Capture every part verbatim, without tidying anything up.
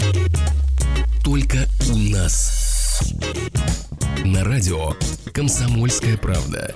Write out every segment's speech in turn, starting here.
Только у нас. На радио «Комсомольская правда».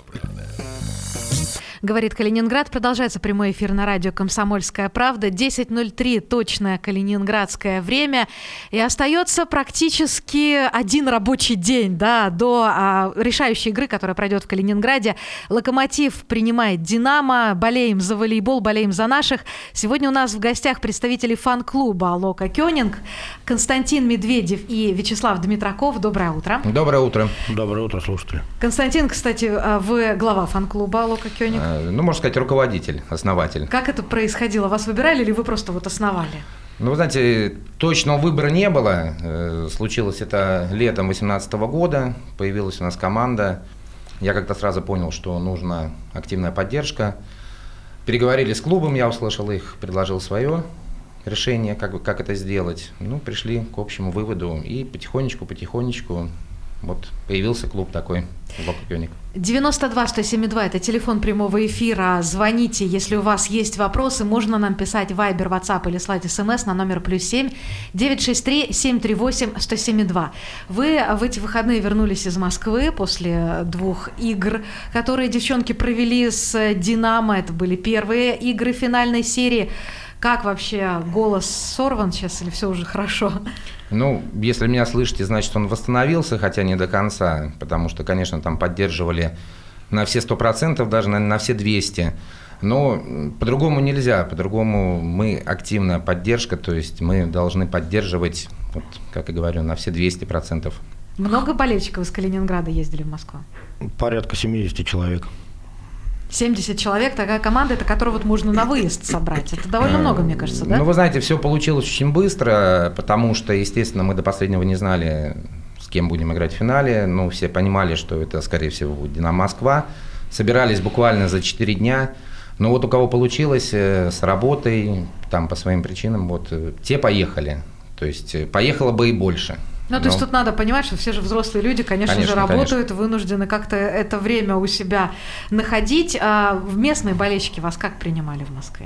Говорит Калининград. Продолжается прямой эфир на радио «Комсомольская правда». десять ноль три точное калининградское время. И остается практически один рабочий день, да, до а, решающей игры, которая пройдет в Калининграде. «Локомотив» принимает «Динамо». Болеем за волейбол, болеем за наших. Сегодня у нас в гостях представители фан-клуба «Локо Кёнинг». Константин Медведев и Вячеслав Дмитраков. Доброе утро. Доброе утро. Доброе утро, слушатели. Константин, кстати, вы глава фан-клуба «Локо Кёнинг». Ну, можно сказать, руководитель, основатель. Как это происходило? Вас выбирали или вы просто вот основали? Ну, вы знаете, точного выбора не было. Случилось это летом две тысячи восемнадцатого года. Появилась у нас команда. Я как-то сразу понял, что нужна активная поддержка. Переговорили с клубом, я услышал их, предложил свое решение, как, как это сделать. Ну, пришли к общему выводу и потихонечку-потихонечку вот появился клуб такой, «Локо Кёнинг». девяносто два сто семь два – это телефон прямого эфира. Звоните, если у вас есть вопросы. Можно нам писать в Viber, WhatsApp или слать смс на номер плюс семь девятьсот шестьдесят три семьсот тридцать восемь сто семьдесят два. Вы в эти выходные вернулись из Москвы после двух игр, которые девчонки провели с «Динамо». Это были первые игры финальной серии. Как вообще, голос сорван сейчас или все уже хорошо? Ну, если меня слышите, значит, он восстановился, хотя не до конца, потому что, конечно, там поддерживали на все сто процентов, даже на, на все двести. Но по-другому нельзя, по-другому мы активная поддержка, то есть мы должны поддерживать, вот, как я говорю, на все двести процентов. Много болельщиков из Калининграда ездили в Москву? Порядка семьдесят человек. семьдесят человек, такая команда, это которую вот можно на выезд собрать. Это довольно много, мне кажется, да? Ну, вы знаете, все получилось очень быстро, потому что, естественно, мы до последнего не знали, с кем будем играть в финале. Ну, все понимали, что это, скорее всего, будет «Динамо Москва». Собирались буквально за четыре дня. Но вот у кого получилось с работой, там по своим причинам, вот те поехали. То есть поехало бы и больше. Ну, то есть тут надо понимать, что все же взрослые люди, конечно, конечно же, работают, конечно. Вынуждены как-то это время у себя находить. А местные болельщики вас как принимали в Москве?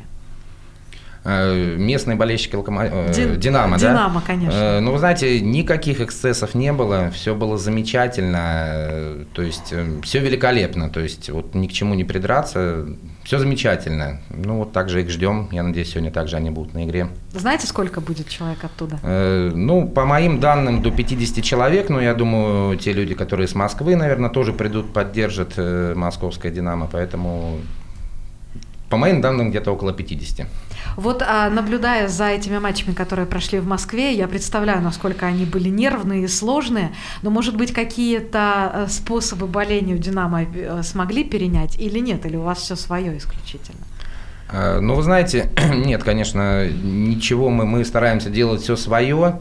Местные болельщики Локомо... Дин... Динамо, да? Динамо, конечно. Ну, вы знаете, никаких эксцессов не было, все было замечательно, то есть все великолепно, то есть вот ни к чему не придраться, все замечательно. Ну, вот так же их ждем, я надеюсь, сегодня также они будут на игре. Знаете, сколько будет человек оттуда? Ну, по моим данным, до пятьдесят человек, но я думаю, те люди, которые с Москвы, наверное, тоже придут, поддержат московское «Динамо», поэтому... По моим данным, где-то около пятидесяти. Вот, а, наблюдая за этими матчами, которые прошли в Москве, я представляю, насколько они были нервные и сложные, но, может быть, какие-то способы боления у «Динамо» смогли перенять или нет? Или у вас все свое исключительно? Ну, вы знаете, нет, конечно, ничего, мы, мы стараемся делать все свое.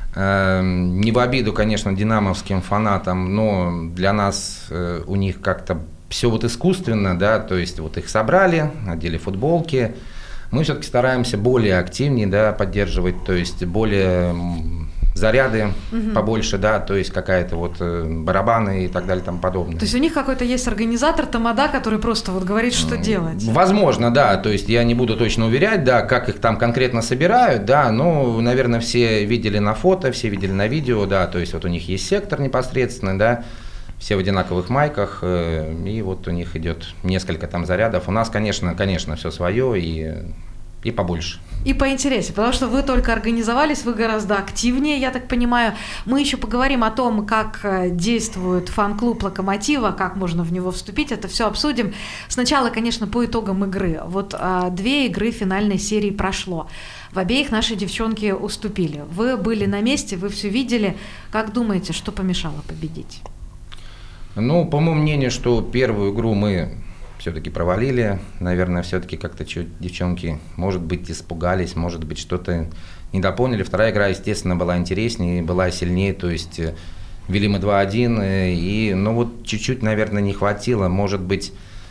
Не в обиду, конечно, динамовским фанатам, но для нас у них как-то все вот искусственно, да, то есть вот их собрали, одели футболки. Мы все-таки стараемся более активнее, да, поддерживать, то есть более заряды угу. побольше, да, то есть какая-то вот барабаны и так далее и тому подобное. То есть у них какой-то есть организатор, тамада, который просто вот говорит, что делать? Возможно, да, то есть я не буду точно уверять, да, как их там конкретно собирают, да, но, наверное, все видели на фото, все видели на видео, да, то есть вот у них есть сектор непосредственно, да, все в одинаковых майках, и вот у них идет несколько там зарядов. У нас, конечно, конечно, все свое и, и побольше. И поинтереснее, потому что вы только организовались, вы гораздо активнее, я так понимаю. Мы еще поговорим о том, как действует фан-клуб «Локомотива», как можно в него вступить, это все обсудим. Сначала, конечно, по итогам игры. Вот а, две игры финальной серии прошло. В обеих наши девчонки уступили. Вы были на месте, вы все видели. Как думаете, что помешало победить? Ну, по моему мнению, что первую игру мы все-таки провалили. Наверное, все-таки как-то чуть девчонки, может быть, испугались, может быть, что-то недопоняли. Вторая игра, естественно, была интереснее, была сильнее, то есть вели мы два один, и, ну, вот чуть-чуть, наверное, не хватило. Может быть,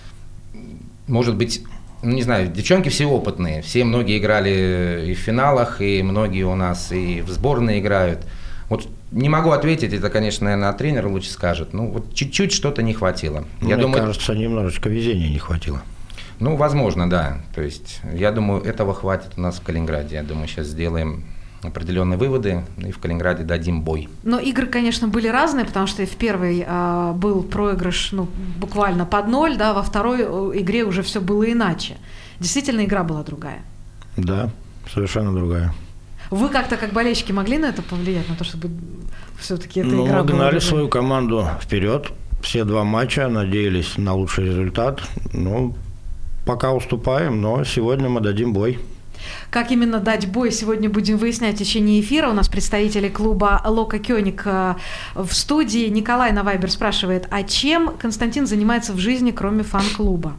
может быть, ну, не знаю, девчонки все опытные, все многие играли и в финалах, и многие у нас и в сборной играют. Вот не могу ответить, это, конечно, наверное, тренер лучше скажет. Ну, вот чуть-чуть что-то не хватило. Мне я думаю, кажется, немножечко везения не хватило. Ну, возможно, да. То есть, я думаю, этого хватит у нас в Калининграде. Я думаю, сейчас сделаем определенные выводы, и в Калининграде дадим бой. Но игры, конечно, были разные, потому что в первой э, был проигрыш ну, буквально под ноль, да, во второй игре уже все было иначе. Действительно, игра была другая. Да, совершенно другая. Вы как-то, как болельщики, могли на это повлиять, на то, чтобы все-таки эта ну, игра мы была гнали другая? свою команду вперед. Все два матча, надеялись на лучший результат. Ну, пока уступаем, но сегодня мы дадим бой. Как именно дать бой, сегодня будем выяснять в течение эфира. У нас представители клуба «Лока Кёник» в студии. Николай на Вайбер спрашивает, а чем Константин занимается в жизни, кроме фан-клуба?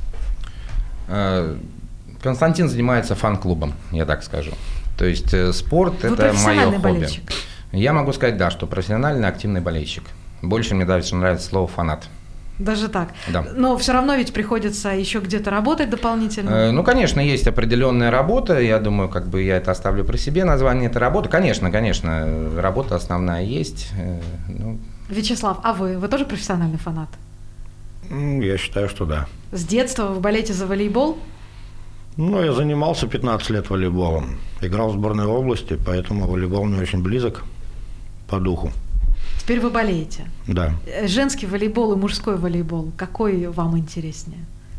Константин занимается фан-клубом, я так скажу. То есть спорт – Вы это мое хобби. Болельщик? Я могу сказать, да, что профессиональный активный болельщик. Больше мне даже нравится слово «фанат». Даже так? Да. Но все равно ведь приходится еще где-то работать дополнительно? Э, ну, конечно, есть определенная работа. Я думаю, как бы я это оставлю при себе, название этой работы. Конечно, конечно, работа основная есть. Э, ну. Вячеслав, а вы? Вы тоже профессиональный фанат? Я считаю, что да. С детства вы болеете за волейбол? Ну, я занимался пятнадцать лет волейболом. Играл в сборной области, поэтому волейбол мне очень близок по духу. Теперь вы болеете? Да. Женский волейбол и мужской волейбол, какой вам интереснее?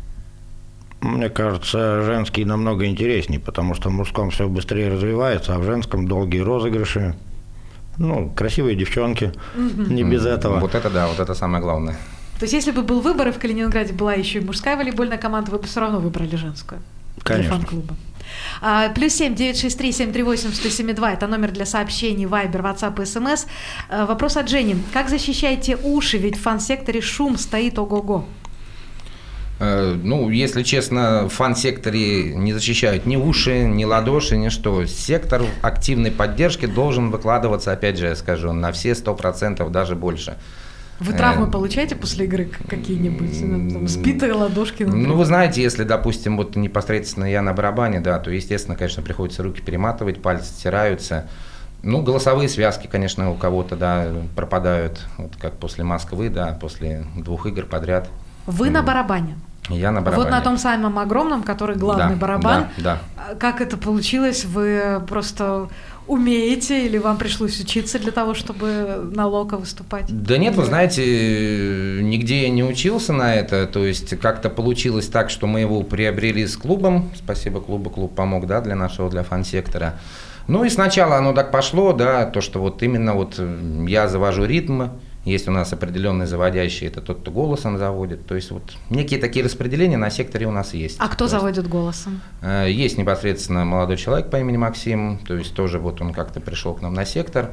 Мне кажется, женский намного интереснее, потому что в мужском все быстрее развивается, а в женском долгие розыгрыши. Ну, красивые девчонки, mm-hmm. не без этого. Вот это да, вот это самое главное. То есть, если бы был выбор, и в Калининграде была еще и мужская волейбольная команда, вы бы все равно выбрали женскую? Конечно. Для фан-клуба. А, плюс семь девятьсот шестьдесят три семь три восемь сто семь два, это номер для сообщений, Вайбер, Ватсап и СМС. А, вопрос от Жени. Как защищаете уши, ведь в фан-секторе шум стоит ого-го? Э, ну, если честно, в фан-секторе не защищают ни уши, ни ладоши, ни что. Сектор активной поддержки должен выкладываться, опять же, я скажу, на все сто процентов, даже больше. Вы травмы получаете после игры какие-нибудь? Там, сбитые ладошки? Например? Ну, вы знаете, если, допустим, вот непосредственно я на барабане, да, то, естественно, конечно, приходится руки перематывать, пальцы стираются. Ну, голосовые связки, конечно, у кого-то, да, пропадают, вот как после Москвы, да, после двух игр подряд. Вы на барабане? Я на барабане. Вот на том самом огромном, который главный да, барабан. Да, да. Как это получилось? Вы просто умеете или вам пришлось учиться для того, чтобы на Лока выступать? Да нет, вы знаете, нигде я не учился на это. То есть как-то получилось так, что мы его приобрели с клубом. Спасибо клубу, клуб помог, да, для нашего, для фан-сектора. Ну и сначала оно так пошло, да, то, что вот именно вот я завожу ритм. Есть у нас определенный заводящий, это тот, кто голосом заводит. То есть вот некие такие распределения на секторе у нас есть. А кто то заводит есть, голосом? Э, есть непосредственно молодой человек по имени Максим, то есть тоже вот он как-то пришел к нам на сектор.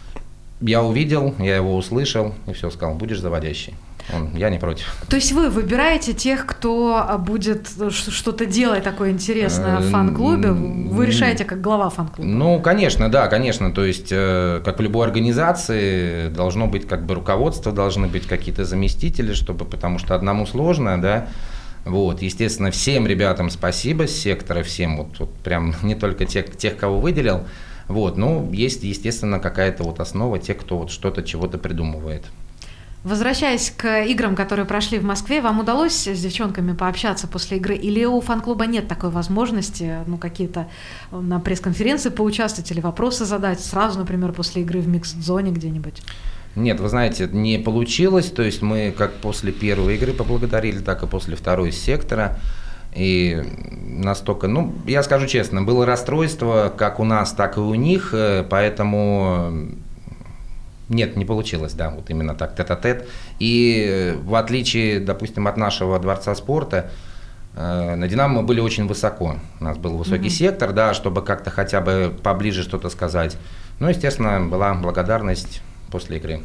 Я увидел, я его услышал и все, сказал, будешь заводящий. Он, я не против. То есть вы выбираете тех, кто будет что-то делать такое интересное в фан-клубе? Вы решаете как глава фан-клуба? Ну, конечно, да, конечно. То есть, как в любой организации, должно быть как бы руководство, должны быть какие-то заместители, чтобы, потому что одному сложно, да. Вот, естественно, всем ребятам спасибо с сектора, всем, вот, вот прям не только тех, тех, кого выделил. Вот, ну, есть, естественно, какая-то вот основа, те, кто вот что-то, чего-то придумывает. Возвращаясь к играм, которые прошли в Москве, вам удалось с девчонками пообщаться после игры? Или у фан-клуба нет такой возможности, ну, какие-то на пресс-конференции поучаствовать или вопросы задать сразу, например, после игры в микс-зоне где-нибудь? Нет, вы знаете, не получилось. То есть мы как после первой игры поблагодарили, так и после второй с сектора. И настолько, ну, я скажу честно, было расстройство как у нас, так и у них, поэтому... Нет, не получилось, да, вот именно так, тет-а-тет. И в отличие, допустим, от нашего Дворца спорта, э, на «Динамо» мы были очень высоко. У нас был высокий mm-hmm. сектор, да, чтобы как-то хотя бы поближе что-то сказать. Ну, естественно, была благодарность после игры.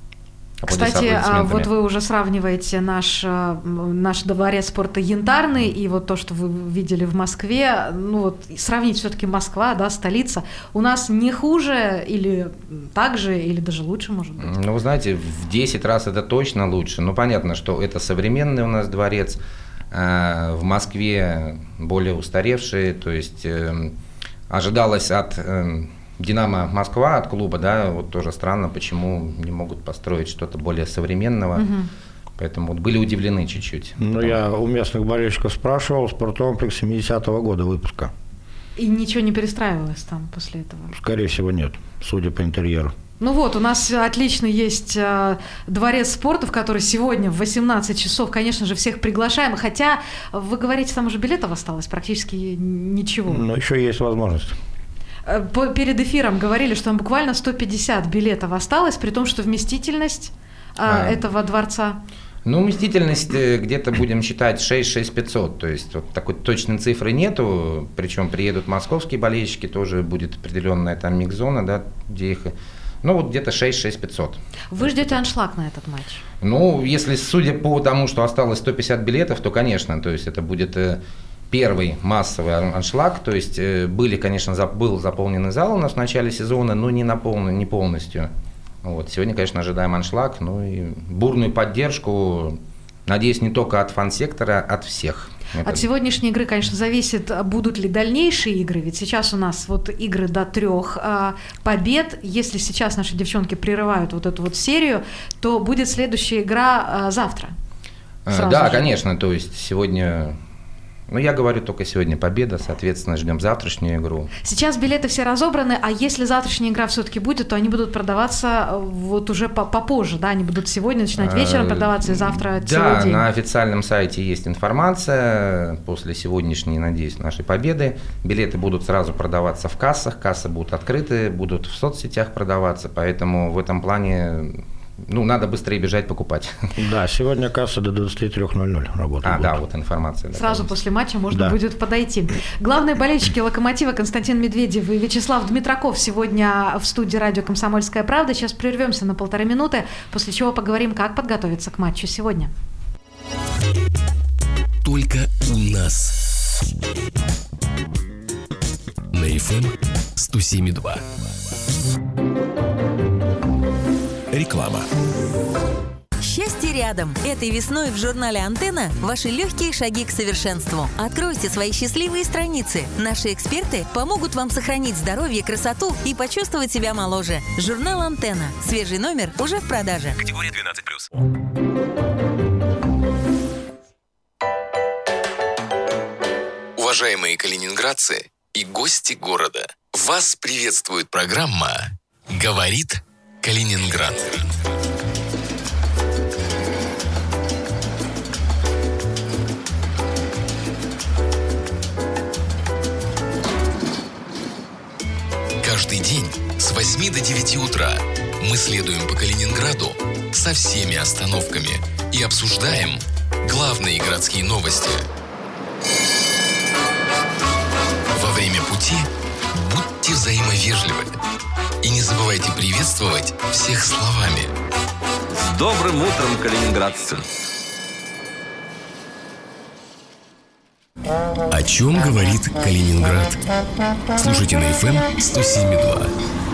Кстати, вот вы уже сравниваете наш, наш Дворец спорта Янтарный и вот то, что вы видели в Москве. Ну вот сравнить все-таки Москва, да, столица. У нас не хуже или так же, или даже лучше, может быть? Ну, вы знаете, в десять раз это точно лучше. Ну, понятно, что это современный у нас дворец. В Москве более устаревший, то есть ожидалось от... «Динамо» Москва, от клуба, да, вот тоже странно, почему не могут построить что-то более современного, угу. Поэтому вот были удивлены чуть-чуть. Ну, я у местных болельщиков спрашивал, спорткомплекс семидесятого года выпуска. И ничего не перестраивалось там после этого? Скорее всего, нет, судя по интерьеру. Ну вот, у нас отлично есть э, дворец спорта, в который сегодня в восемнадцать часов, конечно же, всех приглашаем. Хотя, вы говорите, там уже билетов осталось практически ничего. Но еще есть возможность. По, перед эфиром говорили, что там буквально сто пятьдесят билетов осталось, при том, что вместительность э, а. этого дворца... Ну, вместительность где-то будем считать шесть-шесть пятьсот, то есть вот такой точной цифры нету, причем приедут московские болельщики, тоже будет определенная там микс-зона, да, где их... Ну, вот где-то шесть-шесть пятьсот. Вы ждете аншлаг на этот матч? Ну, если судя по тому, что осталось сто пятьдесят билетов, то, конечно, то есть это будет первый массовый аншлаг, то есть были, конечно, был заполненный зал у нас в начале сезона, но не, на полную, не полностью. Вот. Сегодня, конечно, ожидаем аншлаг, ну и бурную поддержку, надеюсь, не только от фан-сектора, от всех. От Это... сегодняшней игры, конечно, зависит, будут ли дальнейшие игры, ведь сейчас у нас вот игры до трех а, побед. Если сейчас наши девчонки прерывают вот эту вот серию, то будет следующая игра а, завтра. Да, же. Конечно, то есть сегодня... Ну, я говорю только сегодня победа, соответственно, ждем завтрашнюю игру. Сейчас билеты все разобраны, а если завтрашняя игра все-таки будет, то они будут продаваться вот уже попозже, да? Они будут сегодня начинать вечером продаваться и завтра целый да, день. Да, на официальном сайте есть информация. После сегодняшней, надеюсь, нашей победы билеты будут сразу продаваться в кассах, кассы будут открыты, будут в соцсетях продаваться, поэтому в этом плане... Ну, надо быстрее бежать покупать. Да, сегодня касса до двадцать три ноль ноль работает. А, да, вот информация. Да, сразу после матча можно да. будет подойти. Главные болельщики «Локомотива» Константин Медведев и Вячеслав Дмитраков сегодня в студии радио «Комсомольская правда». Сейчас прервемся на полторы минуты, после чего поговорим, как подготовиться к матчу сегодня. Только у нас. На эф эм сто семь и два. Реклама. Счастье рядом. Этой весной в журнале «Антенна» ваши легкие шаги к совершенству. Откройте свои счастливые страницы. Наши эксперты помогут вам сохранить здоровье, красоту и почувствовать себя моложе. Журнал «Антенна». Свежий номер уже в продаже. Категория двенадцать плюс. Уважаемые калининградцы и гости города, вас приветствует программа «Говорит Калининград». Каждый день с восьми до девяти утра мы следуем по Калининграду со всеми остановками и обсуждаем главные городские новости. Во время пути будьте взаимовежливы и не забывайте приветствовать всех словами. С добрым утром, калининградцы! О чем говорит Калининград? Слушайте на эф эм сто семь и два.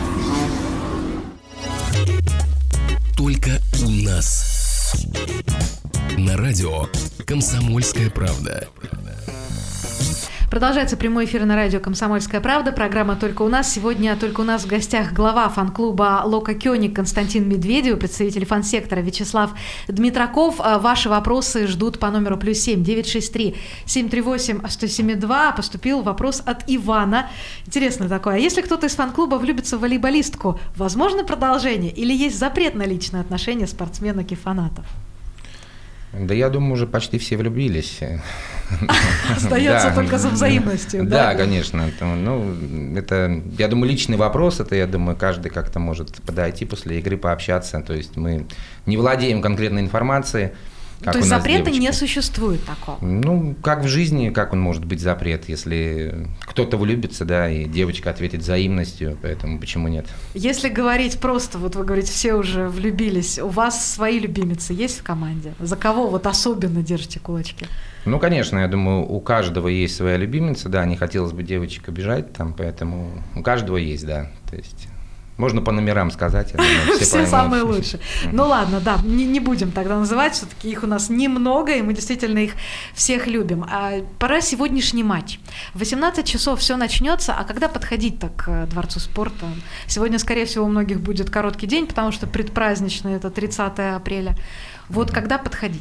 Только у нас. На радио «Комсомольская правда». Продолжается прямой эфир на радио «Комсомольская правда». Программа «Только у нас». Сегодня «Только у нас» в гостях глава фан-клуба «Локо Кёник» Константин Медведев, представитель фан-сектора Вячеслав Дмитраков. Ваши вопросы ждут по номеру плюс семь девятьсот шестьдесят три семьсот тридцать восемь сто семьдесят два. Поступил вопрос от Ивана. Интересно такое. А если кто-то из фан-клуба влюбится в волейболистку, возможно продолжение или есть запрет на личные отношения спортсменок и фанатов? Да, я думаю, уже почти все влюбились. Остается только за взаимностью. Да, конечно. Ну, это, я думаю, личный вопрос. Это, я думаю, каждый как-то может подойти после игры, пообщаться. То есть мы не владеем конкретной информацией. То есть запрета не существует такого? Ну, как в жизни, как он может быть запрет, если кто-то влюбится, да, и девочка ответит взаимностью, поэтому почему нет? Если говорить просто, вот вы говорите, все уже влюбились, у вас свои любимицы есть в команде? За кого вот особенно держите кулачки? Ну, конечно, я думаю, у каждого есть своя любимица, да, не хотелось бы девочек обижать там, поэтому у каждого есть, да, то есть... Можно по номерам сказать. Я думаю, все все самые лучшие. Ну ладно, да, не, не будем тогда называть, все-таки их у нас немного, и мы действительно их всех любим. А пора сегодняшний матч. В восемнадцать часов все начнется, а когда подходить-то к Дворцу спорта? Сегодня, скорее всего, у многих будет короткий день, потому что предпраздничный, это тридцатое апреля. Вот когда подходить?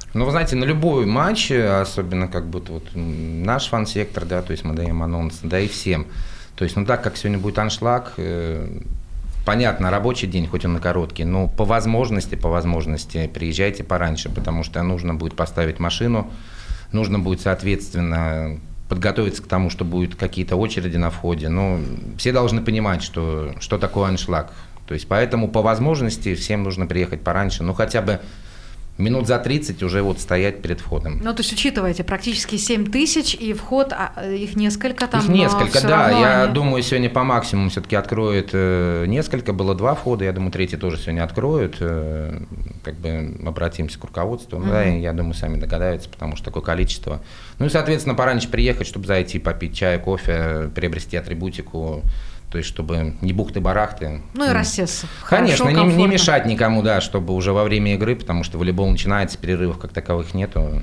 Ну, вы знаете, на любой матч, особенно как будто вот наш фан-сектор, да, то есть мы даем анонс, да и всем. То есть, ну так как сегодня будет аншлаг, э, понятно, рабочий день, хоть он и короткий, но по возможности, по возможности приезжайте пораньше, потому что нужно будет поставить машину, нужно будет, соответственно, подготовиться к тому, что будут какие-то очереди на входе. Ну, все должны понимать, что, что такое аншлаг. То есть, поэтому по возможности всем нужно приехать пораньше, ну хотя бы минут за тридцать уже вот стоять перед входом. Ну, то есть, учитывайте, практически семь тысяч, и вход, а, их несколько там, их несколько, да. Я они... думаю, сегодня по максимуму все-таки откроют э, несколько. Было два входа, я думаю, третий тоже сегодня откроют. Э, как бы обратимся к руководству. Mm-hmm. Да, и я думаю, сами догадаются, потому что такое количество. Ну и, соответственно, пораньше приехать, чтобы зайти, попить чай, кофе, приобрести атрибутику. То есть, чтобы не бухты-барахты. Ну и рассеться. Конечно, Хорошо, не, не мешать никому, да, чтобы уже во время игры, потому что волейбол начинается, перерывов как таковых нету.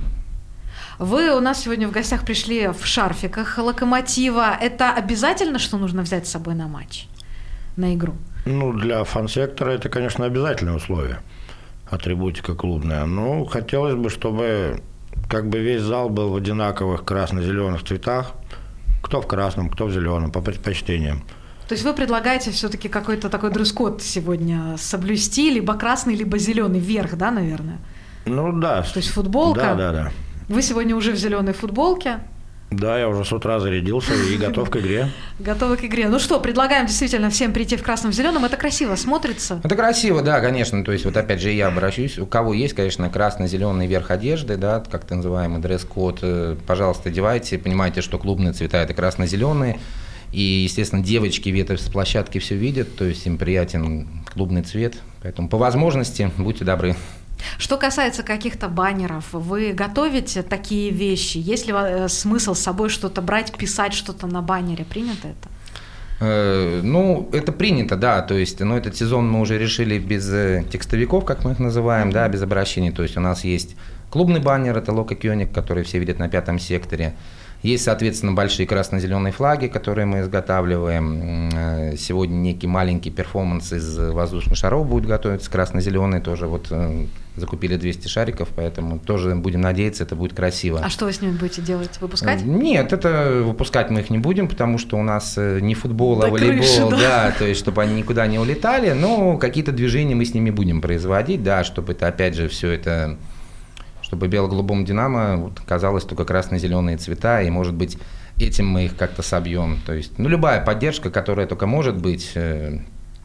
Вы у нас сегодня в гостях пришли в шарфиках Локомотива. Это обязательно, что нужно взять с собой на матч, на игру? Ну, для фан-сектора это, конечно, обязательное условие. Атрибутика клубная. Ну, хотелось бы, чтобы как бы весь зал был в одинаковых красно-зеленых цветах. Кто в красном, кто в зеленом, по предпочтениям. То есть вы предлагаете все-таки какой-то такой дресс-код сегодня соблюсти, либо красный, либо зеленый вверх, да, наверное? Ну да. То есть футболка. Да, да, да. Вы сегодня уже в зеленой футболке. Да, я уже с утра зарядился и готов к игре. Готовы к игре. Ну что, предлагаем действительно всем прийти в красном, в зеленом. Это красиво смотрится. Это красиво, да, конечно. То есть вот опять же я обращусь. У кого есть, конечно, красно-зеленый верх одежды, да, как так называемый дресс-код, пожалуйста, одевайте. Понимаете, что клубные цвета – это красно-зеленые. И, естественно, девочки где-то с площадки все видят, то есть им приятен клубный цвет. Поэтому по возможности будьте добры. Что касается каких-то баннеров, вы готовите такие вещи? Есть ли смысл с собой что-то брать, писать что-то на баннере? Принято это? Э, ну, это принято, да. То есть, ну, этот сезон мы уже решили без текстовиков, как мы их называем, mm-hmm. да, без обращений. То есть у нас есть клубный баннер, это Локо Кёник, который все видят на пятом секторе. Есть, соответственно, большие красно-зеленые флаги, которые мы изготавливаем. Сегодня некий маленький перформанс из воздушных шаров будет готовиться, красно-зеленый тоже. Вот закупили двести шариков, поэтому тоже будем надеяться, это будет красиво. А что вы с ними будете делать? Выпускать? Нет, это выпускать мы их не будем, потому что у нас не футбол, а волейбол, крыши, да. да, то есть чтобы они никуда не улетали, но какие-то движения мы с ними будем производить, да, чтобы это, опять же, все это... чтобы бело-голубому «Динамо» вот, казалось только красно-зеленые цвета, и, может быть, этим мы их как-то собьем. То есть, ну, любая поддержка, которая только может быть, э,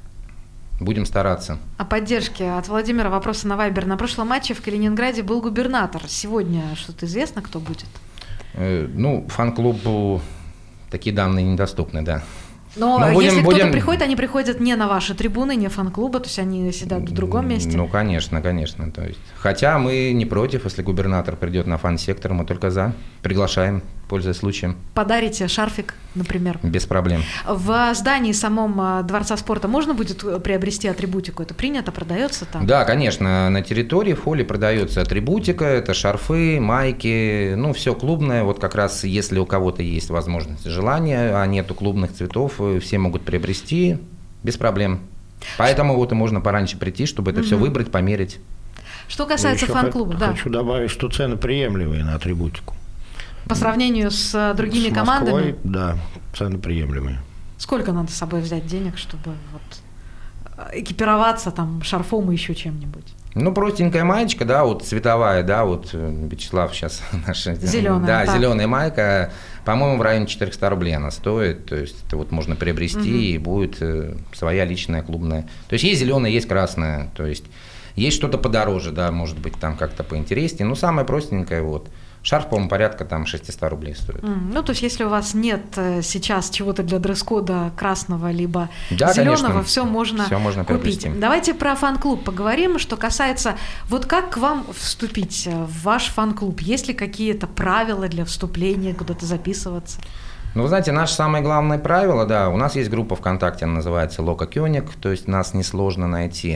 будем стараться. О поддержке от Владимира вопросы на Вайбер. На прошлом матче в Калининграде был губернатор. Сегодня что-то известно, кто будет? Э, ну, фан-клубу такие данные недоступны, да. Но, Но будем, если кто-то будем... приходит, они приходят не на ваши трибуны, не фан-клуба, то есть они сидят в другом месте? Ну, конечно, конечно. То есть, хотя мы не против, если губернатор придет на фан-сектор, мы только за. Приглашаем, пользуясь случаем. Подарите шарфик, например? Без проблем. В здании самом Дворца спорта можно будет приобрести атрибутику? Это принято, продается там? Да, конечно. На территории, в холле продается атрибутика, это шарфы, майки, ну, все клубное. Вот как раз, если у кого-то есть возможность, желание, а нету клубных цветов, все могут приобрести без проблем. Поэтому вот и можно пораньше прийти, чтобы это угу. все выбрать, померить. Что касается фан-клуба, да. Хочу добавить, что цены приемлемые на атрибутику. По сравнению с другими с командами? Москвой, да, цены приемлемые. Сколько надо с собой взять денег, чтобы вот экипироваться там шарфом и еще чем-нибудь? Ну, простенькая маечка, да, вот цветовая, да, вот Вячеслав сейчас наша... Зеленая, да, так. зеленая майка, по-моему, в районе четыреста рублей она стоит, то есть это вот можно приобрести, угу. и будет э, своя личная клубная. То есть есть зеленая, есть красная, то есть есть что-то подороже, да, может быть, там как-то поинтереснее, но самое простенькое вот. Шарф, по-моему, порядка там шестьсот рублей стоит. Mm, ну, то есть, если у вас нет сейчас чего-то для дресс-кода красного либо да, зеленого, все можно, все можно купить. приобрести. Давайте про фан-клуб поговорим, что касается, вот как к вам вступить в ваш фан-клуб? Есть ли какие-то правила для вступления, куда-то записываться? Ну, вы знаете, наше самое главное правило, да, у нас есть группа ВКонтакте, она называется Локо Кёник, то есть нас несложно найти.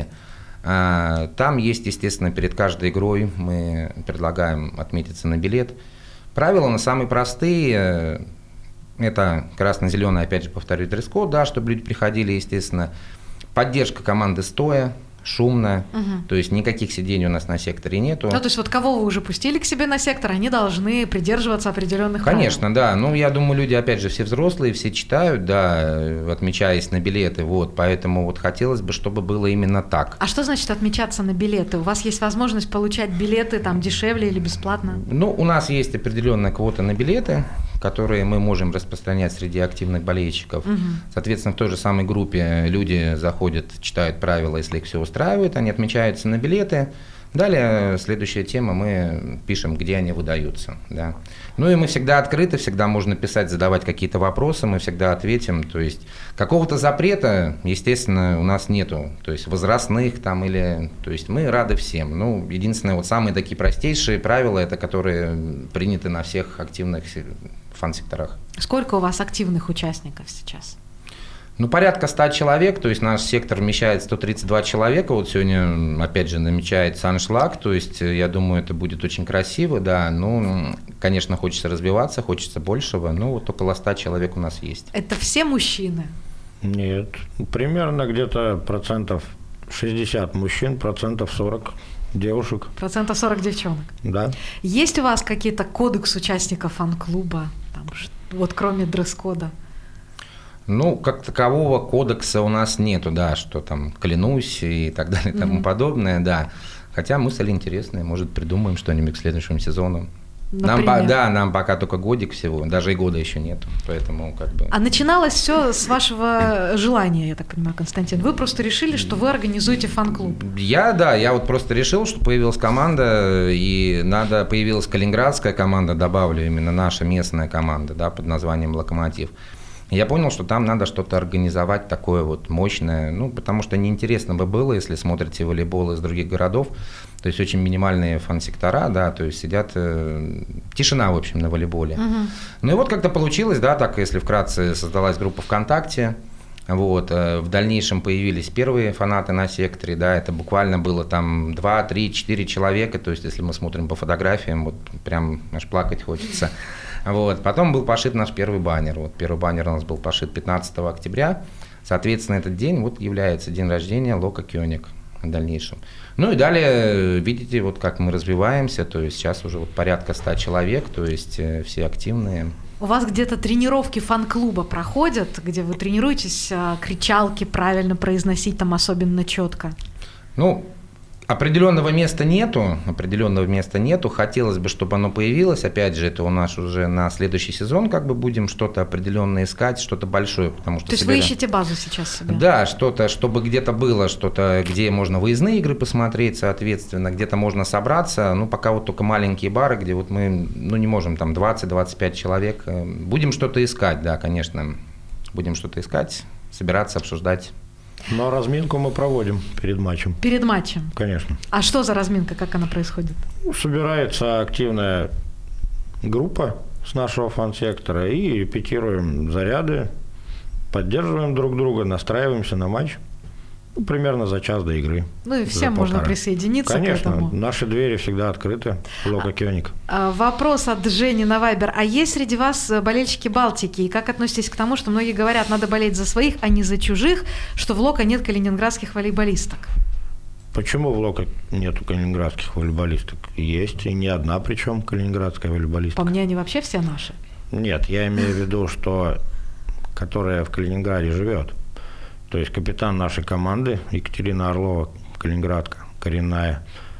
Там есть, естественно, перед каждой игрой мы предлагаем отметиться на билет. Правила на самые простые. Это красно-зеленый, опять же, повторю, дресс-код, да, чтобы люди приходили, естественно. Поддержка команды стоя, шумно, Угу. то есть никаких сидений у нас на секторе нету. Ну, то есть вот кого вы уже пустили к себе на сектор, они должны придерживаться определенных правил. Конечно, да. Ну, я думаю, люди, опять же, все взрослые, все читают, да, отмечаясь на билеты, вот, поэтому вот хотелось бы, чтобы было именно так. А что значит отмечаться на билеты? У вас есть возможность получать билеты там дешевле или бесплатно? Ну, у нас есть определенная квота на билеты, которые мы можем распространять среди активных болельщиков. Угу. Соответственно, в той же самой группе люди заходят, читают правила, если их все устраивает, они отмечаются на билеты. Далее, следующая тема, мы пишем, где они выдаются. Да. Ну и мы всегда открыты, всегда можно писать, задавать какие-то вопросы, мы всегда ответим. То есть какого-то запрета, естественно, у нас нету. То есть возрастных там или... То есть мы рады всем. Ну, единственное, вот самые такие простейшие правила, это которые приняты на всех активных фан-секторах. Сколько у вас активных участников сейчас? Ну, порядка ста человек, то есть наш сектор вмещает сто тридцать два человека, вот сегодня, опять же, намечается аншлаг, то есть я думаю, это будет очень красиво, да, ну, конечно, хочется развиваться, хочется большего, но вот около ста человек у нас есть. Это все мужчины? Нет, примерно где-то процентов шестьдесят мужчин, процентов сорок девушек. Процентов сорок девчонок? Да. Есть у вас какие-то кодекс участников фан-клуба, там, вот кроме дресс-кода? Ну, как такового кодекса у нас нету, да, что там клянусь и так далее и тому mm-hmm. подобное, да. Хотя мысль интересная, может, придумаем что-нибудь к следующему сезону. Нам, да, нам пока только годик всего, даже и года еще нету, поэтому как бы... А начиналось все с вашего желания, я так понимаю, Константин. Вы просто решили, что вы организуете фан-клуб? Я, да, я вот просто решил, что появилась команда, и надо, появилась калининградская команда, добавлю именно наша местная команда, да, под названием «Локомотив». Я понял, что там надо что-то организовать такое вот мощное, ну, потому что неинтересно бы было, если смотрите волейбол из других городов, то есть очень минимальные фан-сектора, да, то есть сидят, э, тишина, в общем, на волейболе. Uh-huh. Ну и вот как-то получилось, да, так, если вкратце, создалась группа ВКонтакте, вот, э, в дальнейшем появились первые фанаты на секторе, да, это буквально было там два, три, четыре человека, то есть если мы смотрим по фотографиям, вот прям аж плакать хочется. Вот. Потом был пошит наш первый баннер. Вот первый баннер у нас был пошит пятнадцатого октября. Соответственно, этот день вот является день рождения Лока Кёник в дальнейшем. Ну и далее, видите, вот как мы развиваемся. То есть сейчас уже вот порядка ста человек, то есть все активные. У вас где-то тренировки фан-клуба проходят, где вы тренируетесь кричалки правильно произносить там особенно четко? Ну, определенного места нету, определенного места нету. Хотелось бы, чтобы оно появилось. Опять же, это у нас уже на следующий сезон как бы будем что-то определенное искать, что-то большое, потому что. То есть собираем... вы ищете базу сейчас себе? Да, что-то, чтобы где-то было, что-то, где можно выездные игры посмотреть, соответственно, где-то можно собраться. Ну, пока вот только маленькие бары, где вот мы, ну, не можем там двадцать-двадцать пять человек. Будем что-то искать, да, конечно. Будем что-то искать, собираться, обсуждать. Но разминку мы проводим перед матчем. Перед матчем? Конечно. А что за разминка, как она происходит? Собирается активная группа с нашего фан-сектора и репетируем заряды, поддерживаем друг друга, настраиваемся на матч. Ну, примерно за час до игры. Ну и всем можно присоединиться Конечно, к этому. Конечно, наши двери всегда открыты. Лока Кёник. А, вопрос от Жени на Вайбер. А есть среди вас болельщики Балтики? И как относитесь к тому, что многие говорят, надо болеть за своих, а не за чужих, что в Лока нет калининградских волейболисток? Почему в Лока нету калининградских волейболисток? Есть, и не одна причем калининградская волейболистка. По мне, они вообще все наши? Нет, я имею в виду, что которая в Калининграде живет. То есть капитан нашей команды Екатерина Орлова, калининградка, коренная.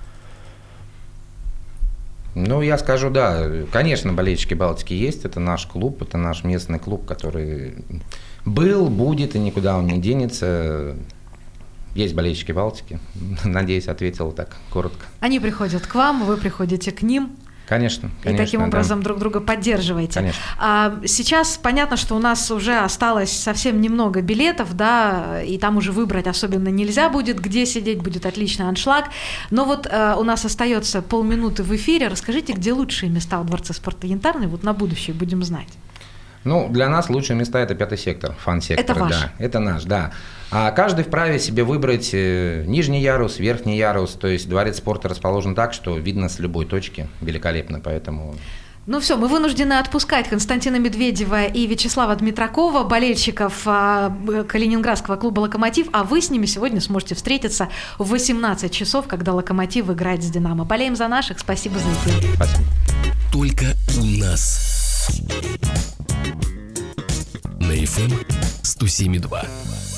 Ну, я скажу, да, конечно, болельщики Балтики есть, это наш клуб, это наш местный клуб, который был, будет и никуда он не денется. Есть болельщики Балтики, надеюсь, ответил так коротко. Они приходят к вам, вы приходите к ним. Конечно, конечно. И таким образом да. друг друга поддерживаете. Конечно. А, сейчас понятно, что у нас уже осталось совсем немного билетов, да, и там уже выбрать особенно нельзя будет, где сидеть, будет отличный аншлаг. Но вот а, у нас остается полминуты в эфире. Расскажите, где лучшие места в Дворце спорта Янтарный, вот на будущее будем знать. Ну, для нас лучшие места – это пятый сектор, фан-сектор. Это ваш? Да, это наш, да. А каждый вправе себе выбрать нижний ярус, верхний ярус. То есть дворец спорта расположен так, что видно с любой точки великолепно, поэтому… Ну все, мы вынуждены отпускать Константина Медведева и Вячеслава Дмитракова, болельщиков а, калининградского клуба «Локомотив», а вы с ними сегодня сможете встретиться в восемнадцать часов, когда «Локомотив» играет с «Динамо». Болеем за наших. Спасибо за эфир. Спасибо. Только у нас. На эф эм сто семь и два.